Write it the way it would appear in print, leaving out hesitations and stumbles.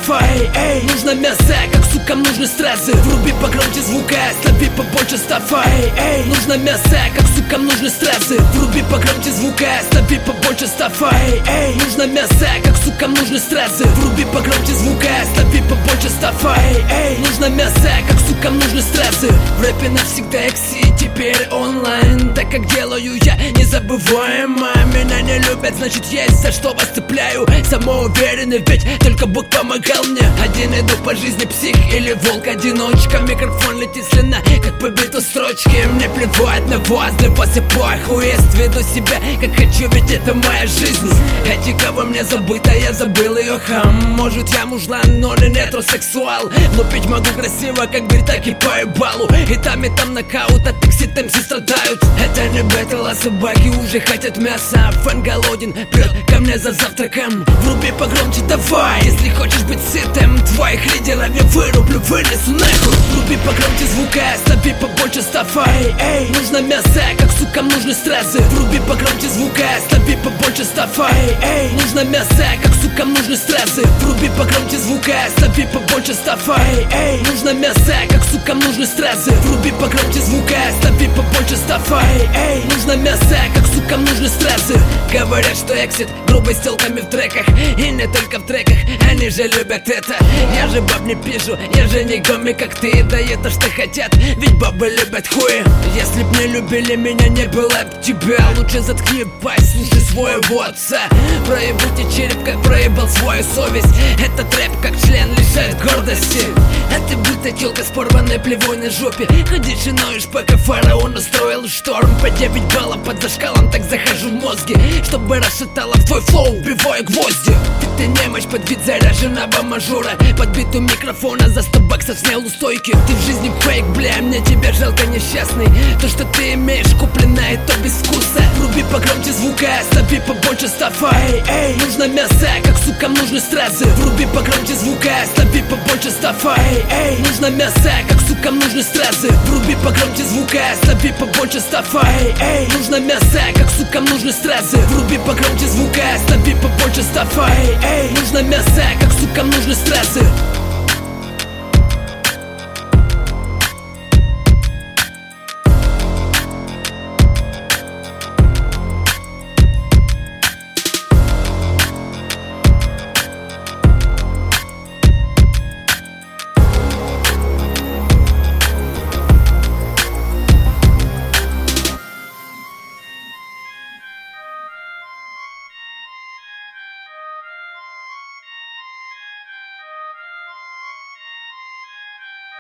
стафа. Эй, нужно мясо, как сукам нужны стрессы. Вруби погромче звука, слаби побольше стафа. Эй, нужно мясо, как сукам нужны стрессы. Вруби погромче звука, слаби побольше стафа. Эй, нужно мясо, как сукам нужны стрессы. Вруби погромче звука, слаби побольше стафа. Эй, нужно мясо, как сукам нужны стрессы. В рэпе навсегда экси, теперь онлайн. Так как делаю я незабываемо. Меня не любят, значит есть за что вас цепляю. Самоуверенный, ведь только Бог помогал мне. Один иду по жизни, псих или волк-одиночка. Микрофон летит слюна, как по биту строчки. Мне плевать на вас, для вас я похуист. Веду себя как хочу, ведь это моя жизнь. Этика мне забыта, я забыл ее хам. Может я мужлан, но не метросексуал. Но пить могу красиво, как бри, так и по ебалу. И там нокаут, от эксит МС страдают. Это не бэтл, а собаки уже хотят мяса. Фэн голоден, прет ко мне за завтраком. Вруби погромче, давай, если хочешь быть сытым. Твоих лидеров я вырублю, вынесу нахуй. Вруби погромче звука, слаби побольше стафа. Эй, нужно мясо, как сукам нужны стрессы. Вруби погромче звука, слаби побольше стафа. Эй, нужно мясо, как сукам нужны стрессы. Вруби погромче звука, слаби побольше стафа. Эй, нужно мясо, как сукам нужны стрессы. Вруби погромче звука, слаби побольше стафа. Эй, нужно мясо, как сукам нужны стрессы. Говорят, что эксит грубой с телками в треках. И не только в треках, они же любят это. Я же баб не пишу, я же не гомик, как ты. Да это что хотят, ведь бабы любят хуи. Если б не любили меня, не было б тебя. Лучше заткни пасть, слушай своего отца. Проебуйте череп, как проебал свою совесть. Этот рэп, как член, лишает гордости. А ты будто телка с порванной плевой на жопе. Ходишь и ноешь, пока фараон устроил шторм. По 9 баллов под зашкалом, так захожу в мозги. Чтобы расшатало в твой флоу, убиваю гвозди. Ты немощь под вид заряженного мажора. Под биту микрофона за 100 баксов снял у стойки. Ты в жизни фейк, бля, мне тебя жалко, несчастный. То, что ты имеешь, купленное, то без вкуса. Вруби погромче звука, слаби побольше стафа. Эй, нужно мясо, как сукам нужны стрессы. Вруби погромче звука, слаби побольше стафа. Эй, нужно мясо, как сукам нужны стрессы. Вруби погромче звука, слаби побольше стафа. Эй, нужно мясо, как сукам нужны стрессы. Вруби погромче звука, слаби побольше стафа. Эй, нужно мясо, как сукам нужны стрессы.